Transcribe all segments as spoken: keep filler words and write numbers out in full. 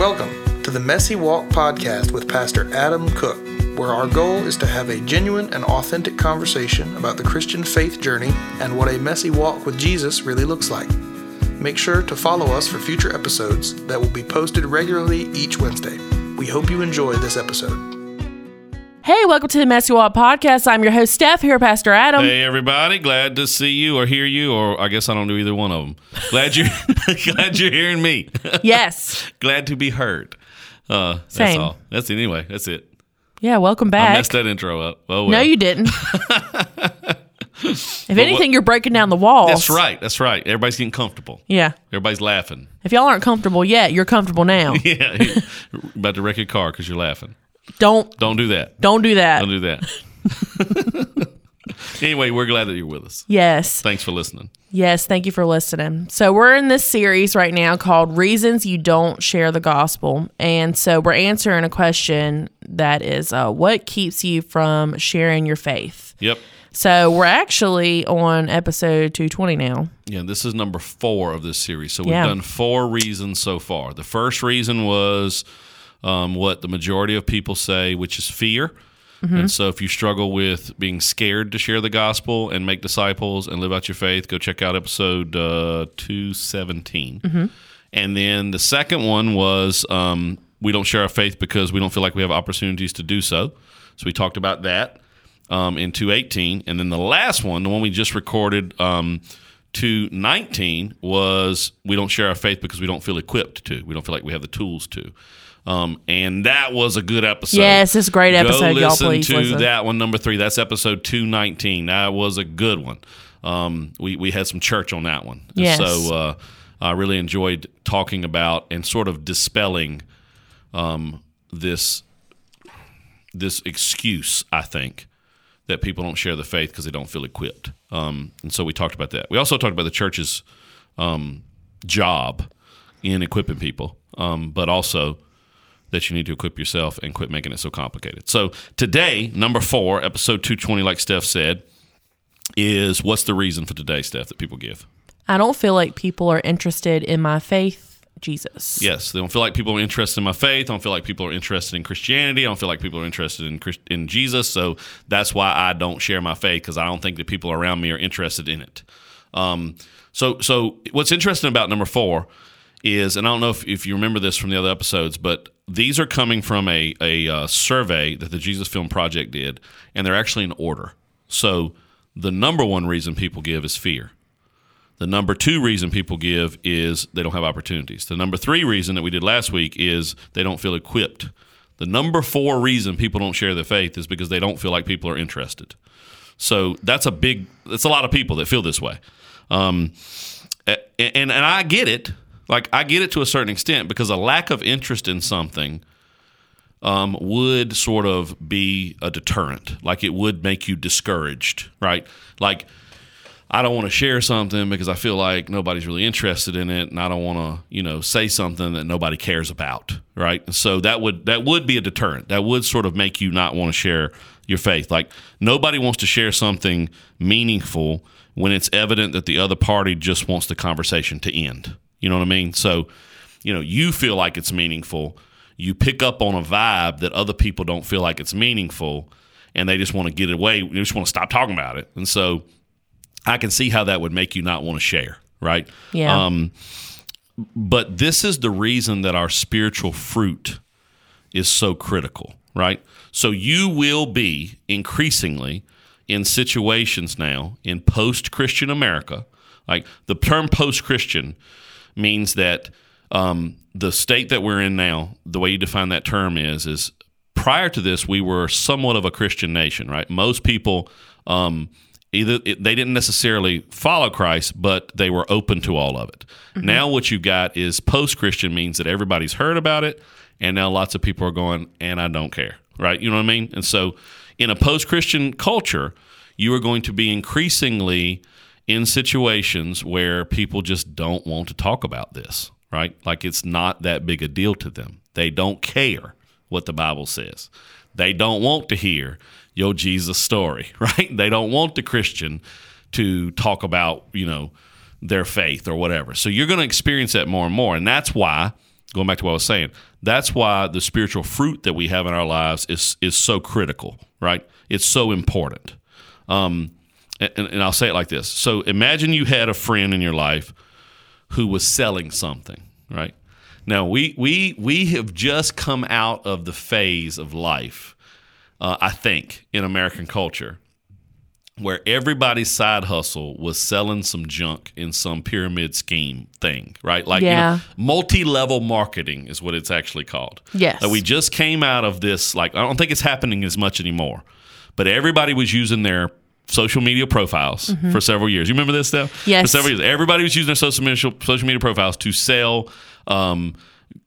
Welcome to the Messy Walk podcast with Pastor Adam Cook, where our goal is to have a genuine and authentic conversation about the Christian faith journey and what a messy walk with Jesus really looks like. Make sure to follow us for future episodes that will be posted regularly each Wednesday. We hope you enjoy this episode. Hey, welcome to the Messy Walk podcast. I'm your host, Steph, here, Pastor Adam. Hey, everybody. Glad to see you or hear you, or I guess I don't do either one of them. Glad you're, glad you're hearing me. Yes. Glad to be heard. Uh, that's Same. all. That's it. Anyway, that's it. Yeah, welcome back. I messed that intro up. Oh, well. No, you didn't. If anything, what, you're breaking down the walls. That's right. That's right. Everybody's getting comfortable. Yeah. Everybody's laughing. If y'all aren't comfortable yet, you're comfortable now. Yeah. About to wreck your car because you're laughing. Don't. Don't do that. Don't do that. Don't do that. Anyway, we're glad that you're with us. Yes. Thanks for listening. Yes, thank you for listening. So we're in this series right now called Reasons You Don't Share the Gospel. And so we're answering a question that is, uh, what keeps you from sharing your faith? Yep. So we're actually on episode two twenty now. Yeah, this is number four of this series. So we've Yeah. done four reasons so far. The first reason was um, what the majority of people say, which is fear. Mm-hmm. And so if you struggle with being scared to share the gospel and make disciples and live out your faith, go check out episode uh, two seventeen. Mm-hmm. And then the second one was um, we don't share our faith because we don't feel like we have opportunities to do so. So we talked about that um, in two eighteen. And then the last one, the one we just recorded, um, two nineteen, was we don't share our faith because we don't feel equipped to. We don't feel like we have the tools to. Um, and that was a good episode. Yes, it's a great episode. Go Y'all listen please to listen. that one, number three. That's episode two nineteen. That was a good one. Um, we, we had some church on that one. Yes. So uh, I really enjoyed talking about and sort of dispelling um, this this excuse, I think, that people don't share the faith because they don't feel equipped. Um, and so we talked about that. We also talked about the church's um, job in equipping people, um, but also that you need to equip yourself and quit making it so complicated. So today, number four, episode two twenty, like Steph said, is what's the reason for today, Steph, that people give? I don't feel like people are interested in my faith, Jesus. Yes, they don't feel like people are interested in my faith. I don't feel like people are interested in Christianity. I don't feel like people are interested in Christ- in Jesus. So that's why I don't share my faith, because I don't think that people around me are interested in it. Um, so, so what's interesting about number four is, and I don't know if, if you remember this from the other episodes, but these are coming from a, a uh, survey that the Jesus Film Project did, and they're actually in order. So the number one reason people give is fear. The number two reason people give is they don't have opportunities. The number three reason that we did last week is they don't feel equipped. The number four reason people don't share their faith is because they don't feel like people are interested. So that's a big, that's a lot of people that feel this way. Um, and, and, and I get it. Like, I get it to a certain extent, because a lack of interest in something um, would sort of be a deterrent. Like, it would make you discouraged, right? Like, I don't want to share something because I feel like nobody's really interested in it, and I don't want to, you know, say something that nobody cares about, right? So that would that would be a deterrent. That would sort of make you not want to share your faith. Like, nobody wants to share something meaningful when it's evident that the other party just wants the conversation to end. You know what I mean? So, you know, you feel like it's meaningful. You pick up on a vibe that other people don't feel like it's meaningful, and they just want to get away. They just want to stop talking about it. And so I can see how that would make you not want to share, right? Yeah. Um, but this is the reason that our spiritual fruit is so critical, right? So you will be increasingly in situations now in post-Christian America. Like, the term post-Christian means that um, the state that we're in now, the way you define that term is, is prior to this, we were somewhat of a Christian nation, right? Most people, um, either it, they didn't necessarily follow Christ, but they were open to all of it. Mm-hmm. Now what you got is post-Christian means that everybody's heard about it, and now lots of people are going, and I don't care, right? You know what I mean? And so in a post-Christian culture, you are going to be increasingly in situations where people just don't want to talk about this, right? Like, it's not that big a deal to them. They don't care what the Bible says. They don't want to hear your Jesus story, right? They don't want the Christian to talk about, you know, their faith or whatever. So you're going to experience that more and more. And that's why going back to what I was saying, that's why the spiritual fruit that we have in our lives is is so critical, right? It's so important. Um, and, and I'll say it like this. So imagine you had a friend in your life who was selling something, right? Now, we we we have just come out of the phase of life, uh, I think, in American culture, where everybody's side hustle was selling some junk in some pyramid scheme thing, right? Like, yeah. you know, multi-level marketing is what it's actually called. Yes. Like we just came out of this, like, I don't think it's happening as much anymore, but everybody was using their social media profiles mm-hmm. for several years. You remember this stuff? Yes. For several years. Everybody was using their social media, social media profiles to sell um,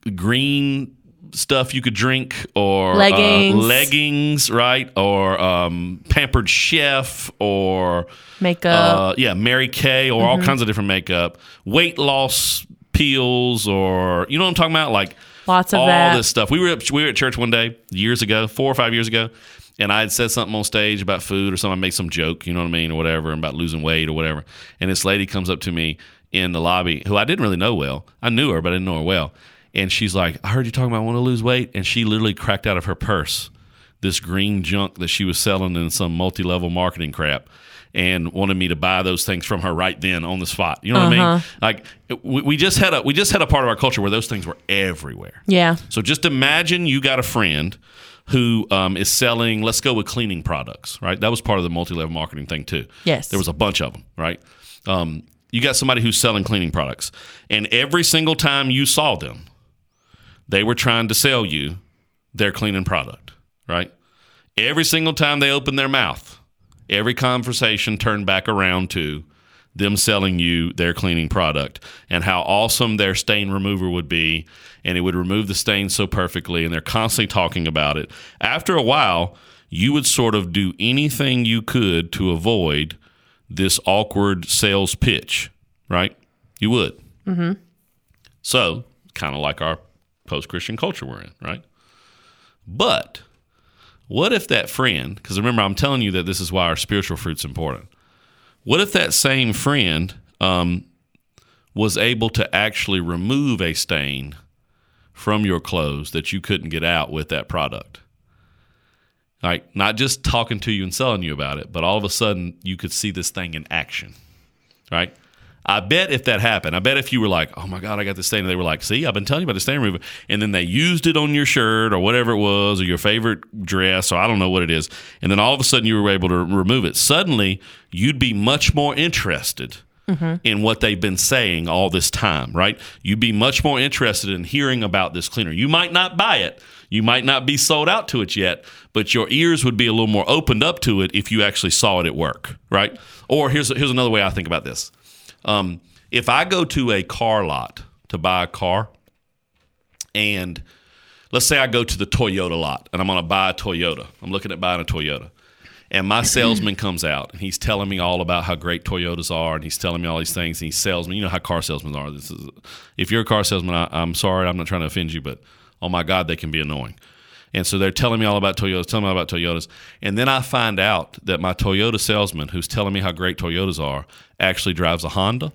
green stuff you could drink, or leggings, uh, leggings, right? Or um, Pampered Chef, or makeup. Uh, yeah, Mary Kay, or mm-hmm. all kinds of different makeup, weight loss pills, or you know what I'm talking about? Like lots of all that. this stuff. We were at, we were at church one day years ago, four or five years ago, and I had said something on stage about food or something. I made some joke, you know what I mean, or whatever, about losing weight or whatever. And this lady comes up to me in the lobby, who I didn't really know well. I knew her, but I didn't know her well. And she's like, I heard you talking about wanting to lose weight. And she literally cracked out of her purse this green junk that she was selling in some multi-level marketing crap, and wanted me to buy those things from her right then on the spot. You know what uh-huh. I mean? Like we, we just had a we just had a part of our culture where those things were everywhere. Yeah. So just imagine you got a friend who um, is selling, let's go with cleaning products, right? That was part of the multi-level marketing thing too. Yes. There was a bunch of them, right? Um, you got somebody who's selling cleaning products, and every single time you saw them, they were trying to sell you their cleaning product, right? Every single time they opened their mouth, every conversation turned back around to them selling you their cleaning product and how awesome their stain remover would be, and it would remove the stain so perfectly, and they're constantly talking about it. After a while, you would sort of do anything you could to avoid this awkward sales pitch, right? You would. Mm-hmm. So, kind of like our post-Christian culture we're in, right? But what if that friend, because remember, I'm telling you that this is why our spiritual fruit's important. What if that same friend um, was able to actually remove a stain from your clothes that you couldn't get out with that product? Like, not just talking to you and selling you about it, but all of a sudden you could see this thing in action, right? I bet if that happened, I bet if you were like, oh my God, I got this stain, and they were like, see, I've been telling you about the stain remover, and then they used it on your shirt or whatever it was, or your favorite dress, or I don't know what it is, and then all of a sudden you were able to remove it. Suddenly, you'd be much more interested mm-hmm. in what they've been saying all this time, right? You'd be much more interested in hearing about this cleaner. You might not buy it. You might not be sold out to it yet, but your ears would be a little more opened up to it if you actually saw it at work, right? Or here's here's another way I think about this. Um, if I go to a car lot to buy a car, and let's say I go to the Toyota lot and I'm going to buy a Toyota. I'm looking at buying a Toyota. And my salesman comes out and he's telling me all about how great Toyotas are, and he's telling me all these things, and he sells me. You know how car salesmen are. This is, if you're a car salesman, I, I'm sorry, I'm not trying to offend you, but oh my God, they can be annoying. And so they're telling me all about Toyotas, telling me all about Toyotas. And then I find out that my Toyota salesman, who's telling me how great Toyotas are, actually drives a Honda.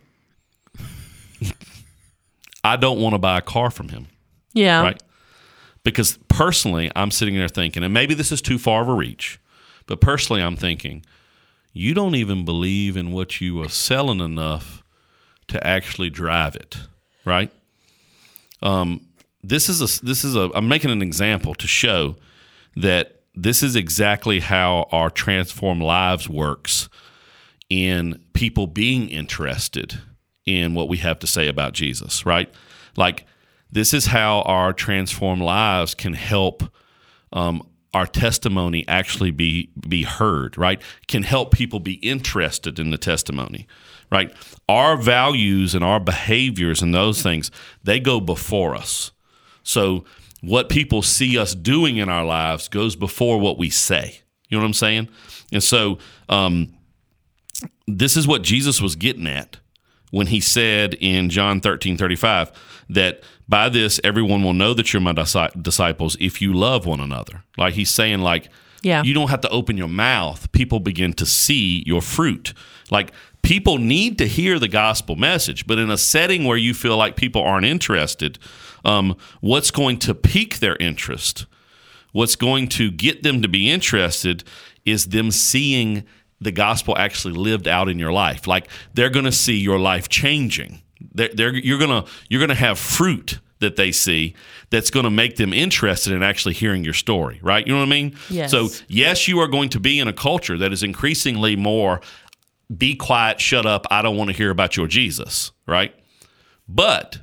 I don't want to buy a car from him. Yeah. Right? Because personally, I'm sitting there thinking, and maybe this is too far of a reach, but personally I'm thinking, you don't even believe in what you are selling enough to actually drive it, right? Um, this is a this is a I'm making an example to show that this is exactly how our transformed lives works in people being interested in what we have to say about Jesus, right? Like, this is how our transformed lives can help um, our testimony actually be be heard, right? Can help people be interested in the testimony, right? Our values and our behaviors and those things, they go before us. So what people see us doing in our lives goes before what we say. You know what I'm saying? And so um, this is what Jesus was getting at when he said in John thirteen thirty-five that by this everyone will know that you're my disciples if you love one another. Like, he's saying, like, yeah. you don't have to open your mouth. People begin to see your fruit. Like, people need to hear the gospel message, but in a setting where you feel like people aren't interested, Um, what's going to pique their interest, what's going to get them to be interested is them seeing the gospel actually lived out in your life. Like they're going to see your life changing. They're, they're, you're going to you're going to have fruit that they see that's going to make them interested in actually hearing your story, right? You know what I mean? Yes. So yes, you are going to be in a culture that is increasingly more be quiet, shut up, I don't want to hear about your Jesus, right? But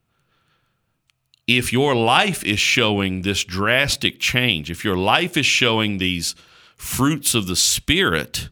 if your life is showing this drastic change, if your life is showing these fruits of the Spirit,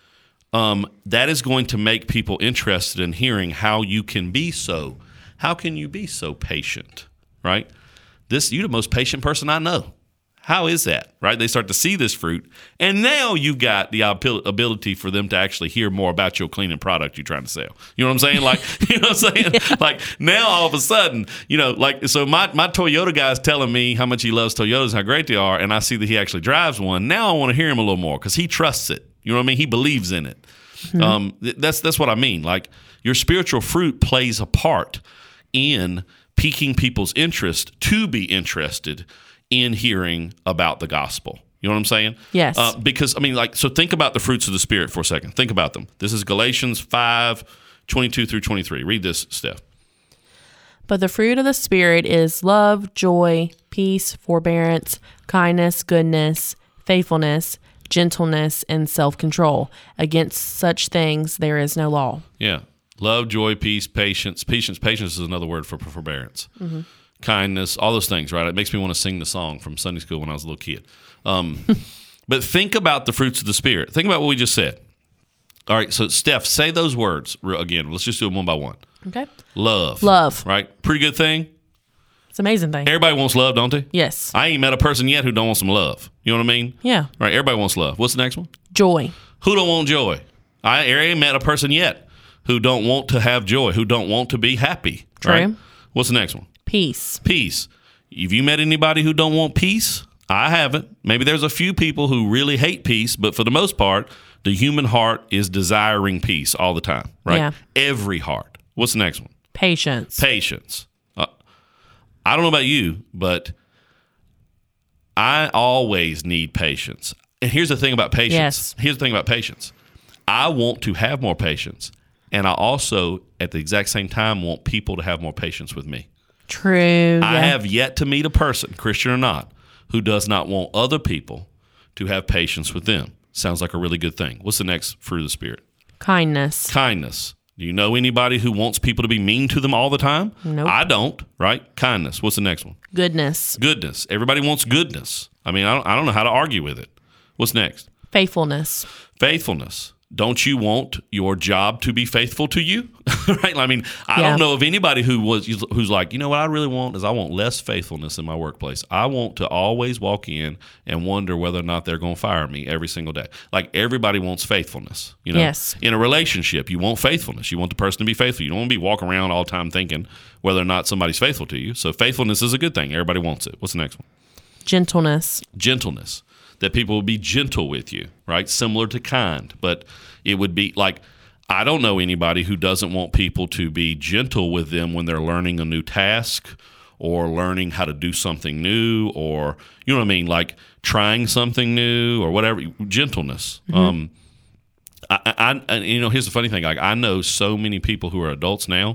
um, that is going to make people interested in hearing how you can be so. How can you be so patient, right? This you're the most patient person I know. How is that, right? They start to see this fruit, and now you've got the ability for them to actually hear more about your cleaning product you're trying to sell. You know what I'm saying? Like, you know what I'm saying? Yeah. Like now all of a sudden, you know, like so my, my Toyota guy's telling me how much he loves Toyotas, how great they are, and I see that he actually drives one. Now I want to hear him a little more because he trusts it. You know what I mean? He believes in it. Mm-hmm. Um, th- that's that's what I mean. Like your spiritual fruit plays a part in piquing people's interest to be interested in hearing about the gospel. You know what I'm saying? Yes. Uh, because, I mean, like, so think about the fruits of the Spirit for a second. Think about them. This is Galatians five, twenty-two through twenty-three. Read this, Steph. But the fruit of the Spirit is love, joy, peace, forbearance, kindness, goodness, faithfulness, gentleness, and self-control. Against such things there is no law. Yeah. Love, joy, peace, patience. Patience, patience is another word for forbearance. Mm-hmm. Kindness, all those things, right? It makes me want to sing the song from Sunday school when I was a little kid. Um, but think about the fruits of the Spirit. Think about what we just said. All right, so Steph, say those words again. Let's just do them one by one. Okay. Love. Love. Right? Pretty good thing. It's an amazing thing. Everybody wants love, don't they? Yes. I ain't met a person yet who don't want some love. You know what I mean? Yeah. Right, everybody wants love. What's the next one? Joy. Who don't want joy? I ain't met a person yet who don't want to have joy, who don't want to be happy. True. Right? What's the next one? Peace. Peace. Have you met anybody who don't want peace? I haven't. Maybe there's a few people who really hate peace, but for the most part, the human heart is desiring peace all the time, right? Yeah. Every heart. What's the next one? Patience. Patience. Uh, I don't know about you, but I always need patience. And here's the thing about patience. Yes. Here's the thing about patience. I want to have more patience, and I also, at the exact same time, want people to have more patience with me. True. I yeah. have yet to meet a person, Christian or not, who does not want other people to have patience with them. Sounds like a really good thing. What's the next fruit of the Spirit? Kindness. Kindness. Do you know anybody who wants people to be mean to them all the time? Nope. I don't, right? Kindness. What's the next one? Goodness. Goodness. Everybody wants goodness. I mean, I don't, I don't know how to argue with it. What's next? Faithfulness. Faithfulness. Don't you want your job to be faithful to you? Right? I mean, I Yeah. don't know of anybody who was who's like, you know what I really want is I want less faithfulness in my workplace. I want to always walk in and wonder whether or not they're going to fire me every single day. Like everybody wants faithfulness. You know, Yes. In a relationship, you want faithfulness. You want the person to be faithful. You don't want to be walking around all the time thinking whether or not somebody's faithful to you. So faithfulness is a good thing. Everybody wants it. What's the next one? Gentleness. Gentleness. That people will be gentle with you, right? Similar to kind, but it would be like, I don't know anybody who doesn't want people to be gentle with them when they're learning a new task or learning how to do something new or, you know what I mean, like trying something new or whatever. Gentleness. Mm-hmm. Um, I, I, I, you know, here's the funny thing. Like I know so many people who are adults now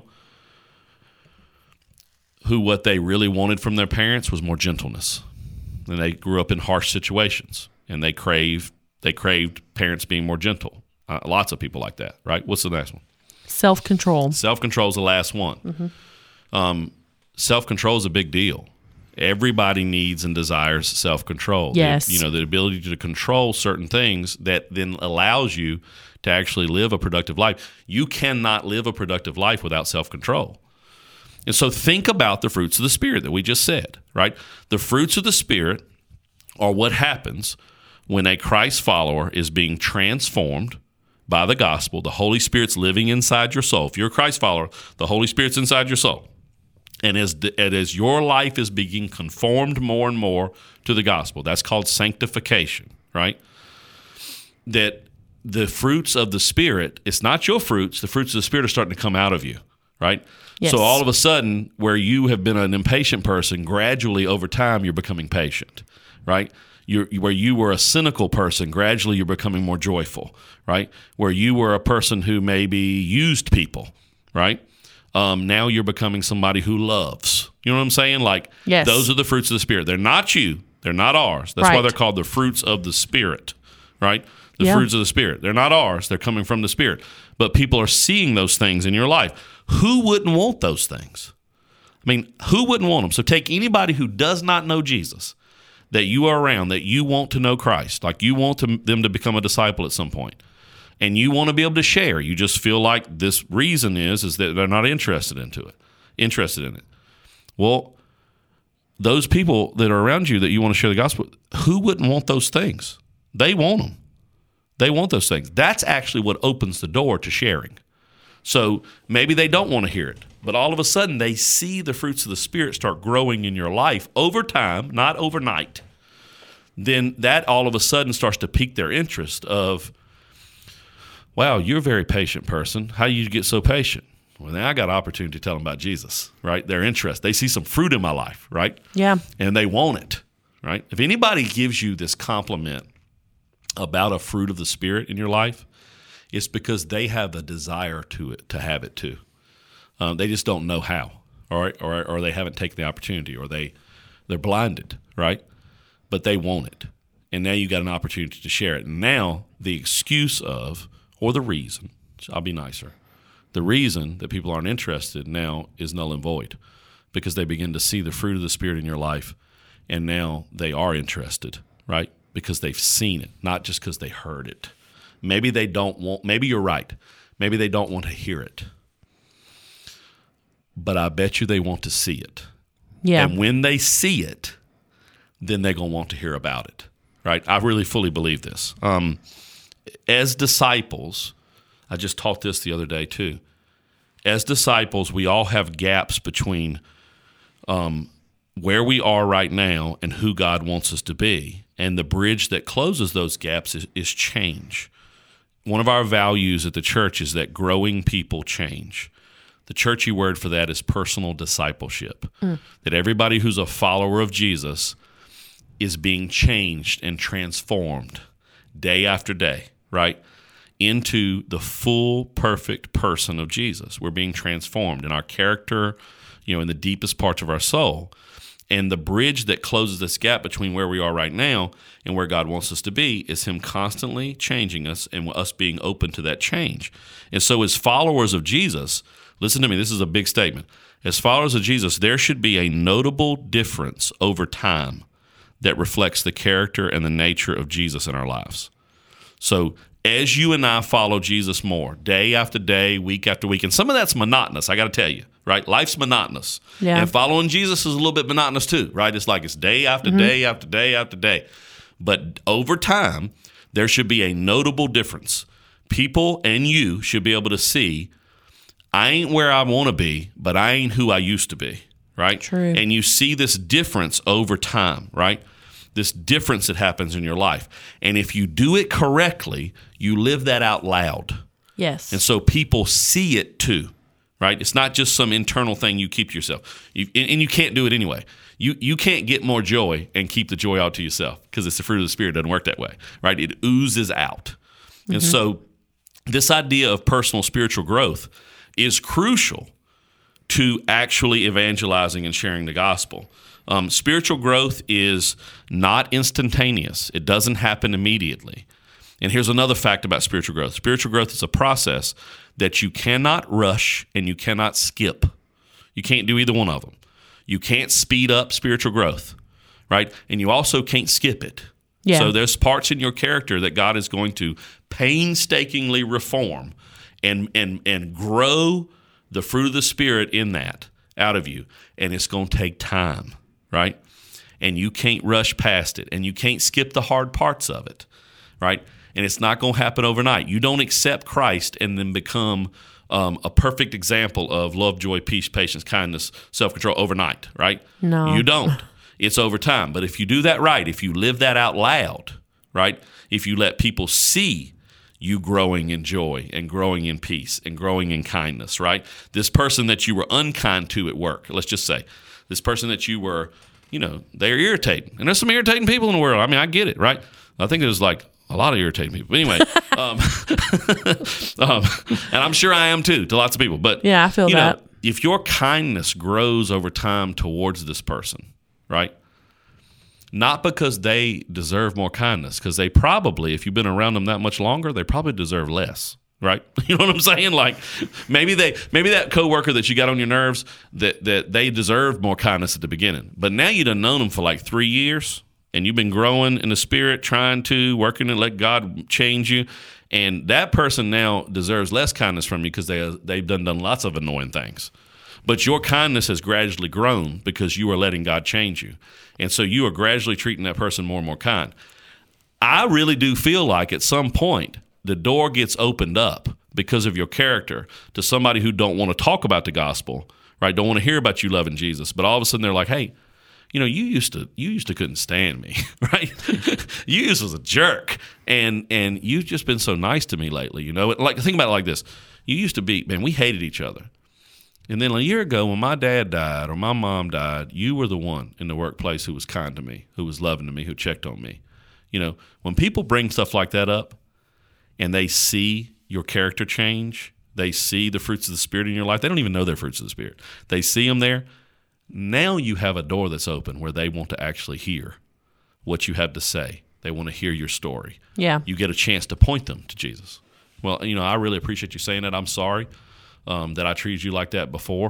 who what they really wanted from their parents was more gentleness. And they grew up in harsh situations, and they crave they craved parents being more gentle. Uh, lots of people like that, right? What's the next one? Self-control. Self-control is the last one. Mm-hmm. Um, self-control is a big deal. Everybody needs and desires self-control. Yes. The, you know, the ability to control certain things that then allows you to actually live a productive life. You cannot live a productive life without self-control. And so think about the fruits of the Spirit that we just said, right? The fruits of the Spirit are what happens when a Christ follower is being transformed by the gospel. The Holy Spirit's living inside your soul. If you're a Christ follower, the Holy Spirit's inside your soul. And as, the, and as your life is being conformed more and more to the gospel, that's called sanctification, right? That the fruits of the Spirit, it's not your fruits, the fruits of the Spirit are starting to come out of you. right? Yes. So all of a sudden, where you have been an impatient person, gradually over time you're becoming patient, right? You're, where you were a cynical person, gradually you're becoming more joyful, right? Where you were a person who maybe used people, right? Um, now you're becoming somebody who loves. You know what I'm saying? Like, yes. Those are the fruits of the Spirit. They're not you. They're not ours. That's right. why they're called the fruits of the Spirit, right? The yeah. fruits of the Spirit. They're not ours. They're coming from the Spirit. But people are seeing those things in your life. Who wouldn't want those things? I mean, who wouldn't want them? So take anybody who does not know Jesus, that you are around, that you want to know Christ, like you want to, them to become a disciple at some point, and you want to be able to share. You just feel like this reason is is that they're not interested into it, interested in it. Well, those people that are around you that you want to share the gospel, who wouldn't want those things? They want them. They want those things. That's actually what opens the door to sharing. So maybe they don't want to hear it, but all of a sudden they see the fruits of the Spirit start growing in your life over time, not overnight. Then that all of a sudden starts to pique their interest of, wow, you're a very patient person. How do you get so patient? Well, now I got an opportunity to tell them about Jesus, right? They're interested. They see some fruit in my life, right? Yeah. And they want it, right? If anybody gives you this compliment about a fruit of the Spirit in your life, it's because they have a desire to it, to have it too. Um, they just don't know how, or, or or they haven't taken the opportunity, or they they're blinded, right? But they want it, and now you got an opportunity to share it. And now the excuse of, or the reason, I'll be nicer, the reason that people aren't interested now is null and void, because they begin to see the fruit of the Spirit in your life, and now they are interested, right? Because they've seen it, not just because they heard it. Maybe they don't want, maybe you're right. Maybe they don't want to hear it. But I bet you they want to see it. Yeah. And when they see it, then they're going to want to hear about it, right? I really fully believe this. Um, as disciples, I just taught this the other day too. As disciples, we all have gaps between um, where we are right now and who God wants us to be. And the bridge that closes those gaps is, is change. One of our values at the church is that growing people change. The churchy word for that is personal discipleship. Mm. That everybody who's a follower of Jesus is being changed and transformed day after day, right, into the full, perfect person of Jesus. We're being transformed in our character, you know, in the deepest parts of our soul. And the bridge that closes this gap between where we are right now and where God wants us to be is Him constantly changing us and us being open to that change. And so as followers of Jesus, listen to me, this is a big statement. As followers of Jesus, there should be a notable difference over time that reflects the character and the nature of Jesus in our lives. So as you and I follow Jesus more, day after day, week after week, and some of that's monotonous, I got to tell you, right? Life's monotonous. Yeah. And following Jesus is a little bit monotonous too, right? It's like it's day after mm-hmm. day after day after day. But over time, there should be a notable difference. People and you should be able to see, I ain't where I want to be, but I ain't who I used to be, right? True. And you see this difference over time, right? This difference that happens in your life. And if you do it correctly, you live that out loud. Yes. And so people see it too, right? It's not just some internal thing you keep to yourself. You, and you can't do it anyway. You you can't get more joy and keep the joy out to yourself because it's the fruit of the Spirit. It doesn't work that way, right? It oozes out. Mm-hmm. And so this idea of personal spiritual growth is crucial to actually evangelizing and sharing the gospel. Um, spiritual growth is not instantaneous. It doesn't happen immediately. And here's another fact about spiritual growth. Spiritual growth is a process that you cannot rush and you cannot skip. You can't do either one of them. You can't speed up spiritual growth, right? And you also can't skip it. Yeah. So there's parts in your character that God is going to painstakingly reform and and and grow the fruit of the Spirit in that out of you. And it's going to take time, right? And you can't rush past it. And you can't skip the hard parts of it, right? And it's not going to happen overnight. You don't accept Christ and then become um, a perfect example of love, joy, peace, patience, kindness, self-control overnight, right? No. You don't. It's over time. But if you do that right, if you live that out loud, right? If you let people see you growing in joy and growing in peace and growing in kindness, right? This person that you were unkind to at work, let's just say, this person that you were, you know, they're irritating. And there's some irritating people in the world. I mean, I get it, right? I think there's like a lot of irritating people. But anyway, um, um, and I'm sure I am too, to lots of people. But yeah, I feel you that. know, if your kindness grows over time towards this person, right? Not because they deserve more kindness, because they probably, if you've been around them that much longer, they probably deserve less, right? You know what I'm saying? Like maybe they, maybe that coworker that you got on your nerves, that that they deserved more kindness at the beginning, but now you done known them for like three years, and you've been growing in the spirit, trying to working and let God change you, and that person now deserves less kindness from you because they they've done done lots of annoying things. But your kindness has gradually grown because you are letting God change you. And so you are gradually treating that person more and more kind. I really do feel like at some point the door gets opened up because of your character to somebody who don't want to talk about the gospel, right? Don't want to hear about you loving Jesus. But all of a sudden they're like, hey, you know, you used to you used to couldn't stand me, right? You used to was a jerk. And and you've just been so nice to me lately, you know? Like think about it like this. You used to be, man, we hated each other. And then a year ago when my dad died or my mom died, you were the one in the workplace who was kind to me, who was loving to me, who checked on me. You know, when people bring stuff like that up and they see your character change, they see the fruits of the Spirit in your life, they don't even know they're fruits of the Spirit. They see them there. Now you have a door that's open where they want to actually hear what you have to say. They want to hear your story. Yeah. You get a chance to point them to Jesus. Well, you know, I really appreciate you saying that. I'm sorry. Um, that I treated you like that before,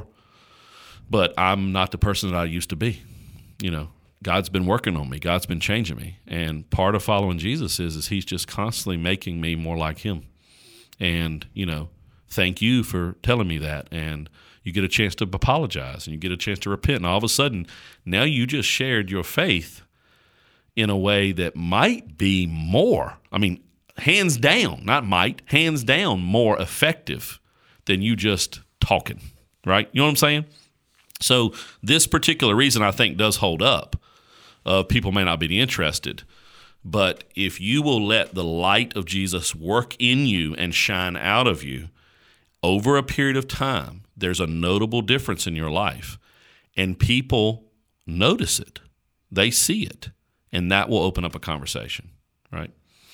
but I'm not the person that I used to be. You know, God's been working on me. God's been changing me. And part of following Jesus is, is he's just constantly making me more like him. And, you know, thank you for telling me that. And you get a chance to apologize and you get a chance to repent. And all of a sudden, now you just shared your faith in a way that might be more, I mean, hands down, not might, hands down more effective than you just talking, right? You know what I'm saying? So this particular reason I think does hold up. Uh, people may not be interested, but if you will let the light of Jesus work in you and shine out of you over a period of time, there's a notable difference in your life, and people notice it. They see it, and that will open up a conversation, right?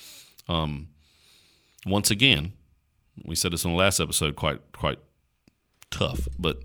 Um, once again, we said this in the last episode, quite quite tough, but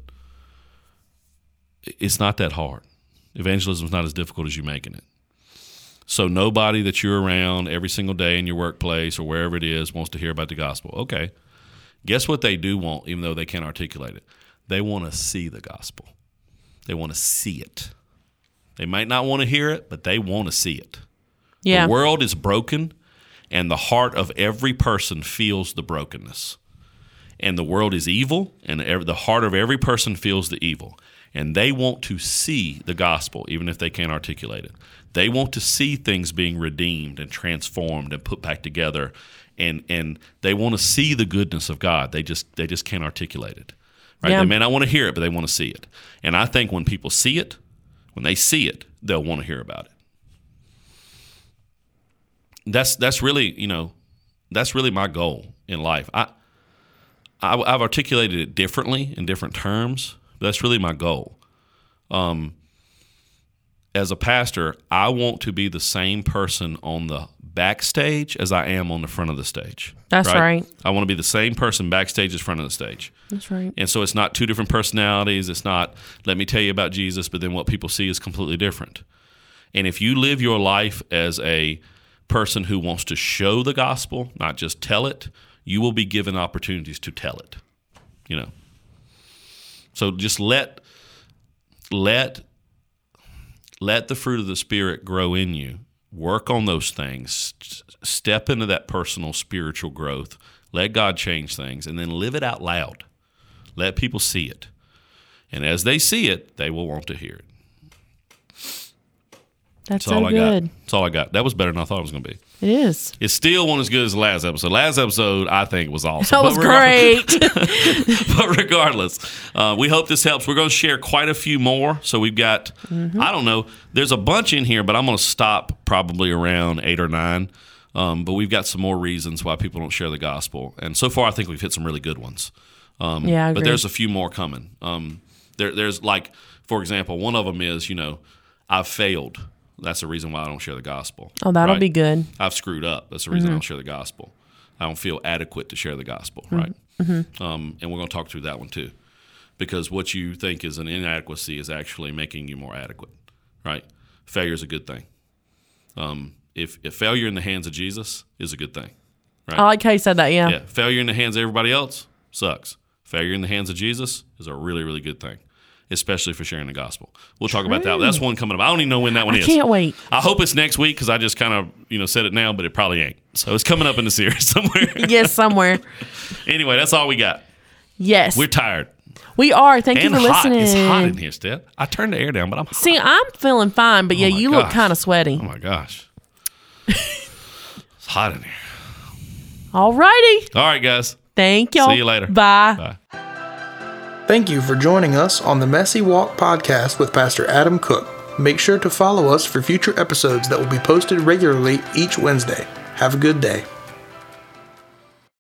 it's not that hard. Evangelism is not as difficult as you're making it. So nobody that you're around every single day in your workplace or wherever it is wants to hear about the gospel. Okay. Guess what they do want, even though they can't articulate it? They want to see the gospel. They want to see it. They might not want to hear it, but they want to see it. Yeah. The world is broken. And the heart of every person feels the brokenness. And the world is evil, and the heart of every person feels the evil. And they want to see the gospel, even if they can't articulate it. They want to see things being redeemed and transformed and put back together. And and they want to see the goodness of God. They just they just can't articulate it. Right? Yeah. They may not want to hear it, but they want to see it. And I think when people see it, when they see it, they'll want to hear about it. That's that's really, you know, that's really my goal in life. I, I I've articulated it differently in different terms. But that's really my goal. Um, as a pastor, I want to be the same person on the backstage as I am on the front of the stage. That's right. right. I want to be the same person backstage as front of the stage. That's right. And so it's not two different personalities. It's not, let me tell you about Jesus, but then what people see is completely different. And if you live your life as a person who wants to show the gospel, not just tell it, you will be given opportunities to tell it. You know. So just let let let the fruit of the Spirit grow in you. Work on those things. Step into that personal spiritual growth. Let God change things, and then live it out loud. Let people see it. And as they see it, they will want to hear it. That's, That's all so I good. got. That's all I got. That was better than I thought it was going to be. It is. It still wasn't as good as the last episode. Last episode, I think, was awesome. That was but regardless, great. But regardless, uh, we hope this helps. We're going to share quite a few more. So we've got, mm-hmm. I don't know, there's a bunch in here, but I'm going to stop probably around eight or nine. Um, but we've got some more reasons why people don't share the gospel. And so far, I think we've hit some really good ones. Um, Yeah, I but agree. there's a few more coming. Um, there, there's like, for example, one of them is, you know, I've failed. That's the reason why I don't share the gospel. Oh, that'll right? be good. I've screwed up. That's the reason I don't share the gospel. I don't feel adequate to share the gospel, right? Um, and we're going to talk through that one too. Because what you think is an inadequacy is actually making you more adequate, right? Failure is a good thing. Um, if, if failure in the hands of Jesus is a good thing, right? I like how you said that. Yeah. Yeah, failure in the hands of everybody else sucks. Failure in the hands of Jesus is a really, really good thing, especially for sharing the gospel. We'll talk about that. That's one coming up. I don't even know when that one I is. can't wait. I hope it's next week because I just kind of you know said it now, but it probably ain't. So it's coming up in the series somewhere. Yes, somewhere. Anyway, that's all we got. Yes. We're tired. We are. Thank And you for hot. listening. It's hot in here, Steph. I turned the air down, but I'm hot. See, I'm feeling fine, but yeah, Oh my you look gosh. kind of sweaty. Oh my gosh. It's hot in here. All righty. All right, guys. Thank y'all. See you later. Bye. Bye. Thank you for joining us on the Messy Walk podcast with Pastor Adam Cook. Make sure to follow us for future episodes that will be posted regularly each Wednesday. Have a good day.